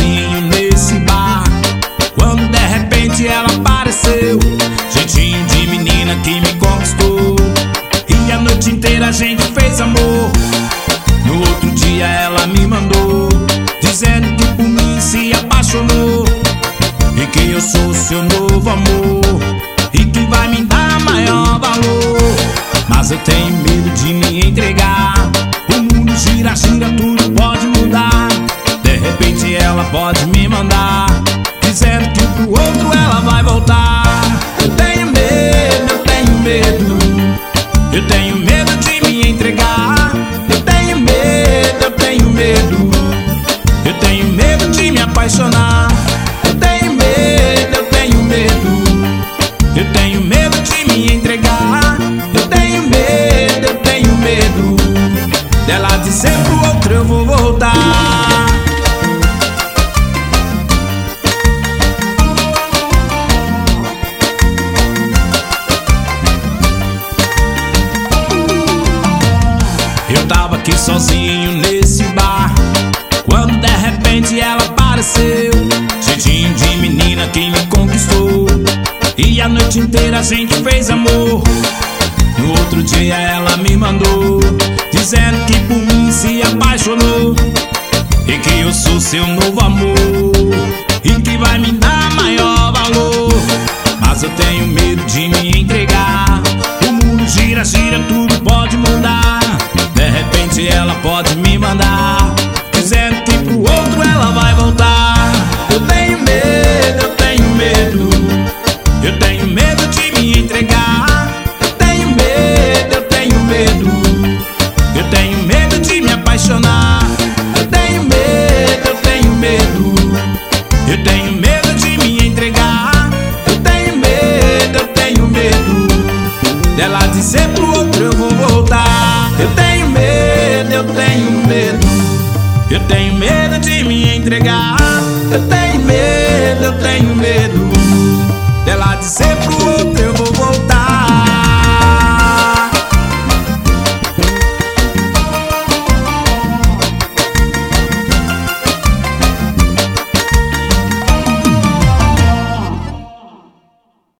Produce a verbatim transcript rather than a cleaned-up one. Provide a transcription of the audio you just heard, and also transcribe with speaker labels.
Speaker 1: sozinho nesse bar, quando de repente ela apareceu. Jeitinho de menina que me conquistou, e a noite inteira a gente fez amor. No outro dia ela me mandou, dizendo que por mim se apaixonou, e que eu sou seu novo amor, e que vai me dar maior valor. Mas eu tenho medo de me entregar. O mundo gira, gira, tudo pode mudar. De repente ela pode me mandar, dizendo que pro outro ela vai voltar. Eu tenho medo, eu tenho medo, eu tenho medo de me entregar. Eu tenho medo, eu tenho medo, eu tenho medo de me apaixonar. Eu tenho medo, eu tenho medo, eu tenho medo de me entregar. Eu tenho medo, eu tenho medo dela dizer pro outro eu vou voltar. Eu tava aqui sozinho nesse bar, quando de repente ela apareceu. Jeitinho de menina que me conquistou, e a noite inteira a gente fez amor. No outro dia ela me mandou, dizendo que por mim se apaixonou, e que eu sou seu novo amor, e que vai me dar maior valor. Mas eu tenho medo de me entregar. O mundo gira, gira, tudo pode mudar. De repente ela pode me